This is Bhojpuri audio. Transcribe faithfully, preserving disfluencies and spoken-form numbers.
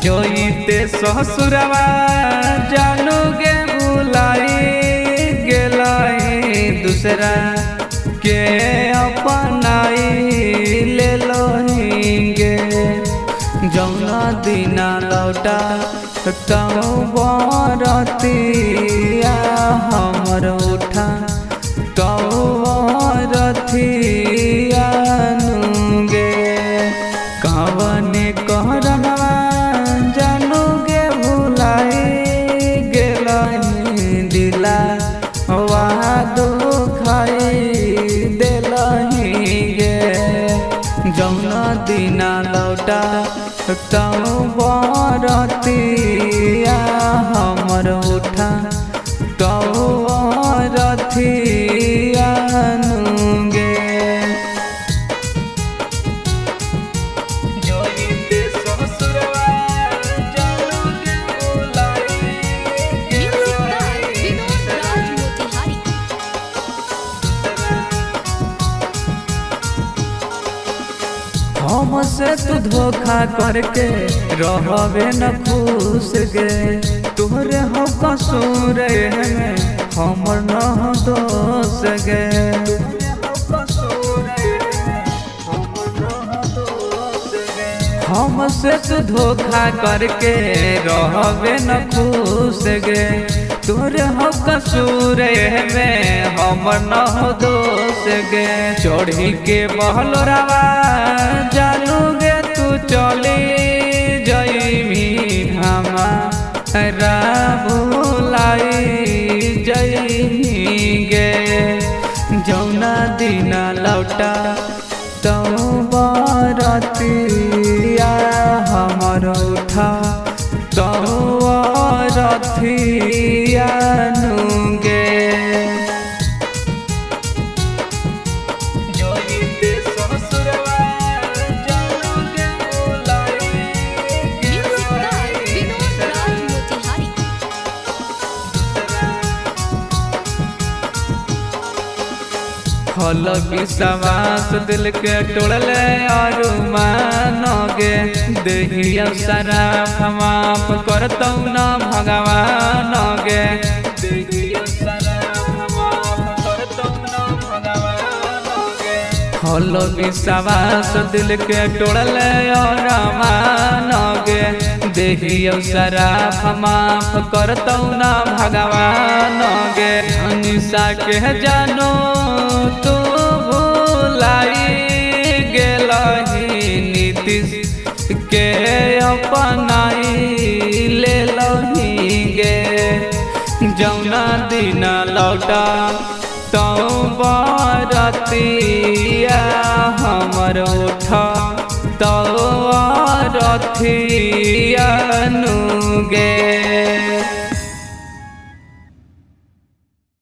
जोईते ससुरवा जानू गे भुलाई गेलाई दूसरा के अपनाई ले लोहिंगे जौना दिना लौटा तऊ बरतिया हमर उठा तऊ बरतिया नुगे कवने कहरनवा जानू गे भुलाई गेलही दिला वहा दुखाई देलही गे जौना दिना लौटा तऊ बरतिया हमर उठा तऊ बरतिया नुगे जोईते ससुरवा जानू गे भुलाई गेलही हमसे तू धोखा करके रहबे न खुश गे तोहरे हो कसूर में हमर न हो दोष गे हमसे तू धोखा करके रहबे न खुश गे तोरे हो कसूर में हमर न हो दोष गे चढ़ी के बहलोरावा जानू गे तू चली जईमी हमारा भुलाई जईमी गे जौना दिना लौटा तऊ बरतिया हमर उठा तऊ बरतिया नुगे जोईते ससुरवा जानू गे भुलाई गेलही हल विश्वास दिल के तोड़ले और मानोगे देहिया सारा माफ करतौ न भगवान गे देहिया सारा माफ करतौ न भगवान गे हल विश्वास दिल के तोड़ले और मानोगे देहिया सारा माफ करतौ न भगवान गे अनिशा के जानो तू भुलाई गेलही नीतीश के अपनाई ले लही गे जौना दिना लौटा तऊ बरतिया हमर उठा तऊ बरतिया नुगे।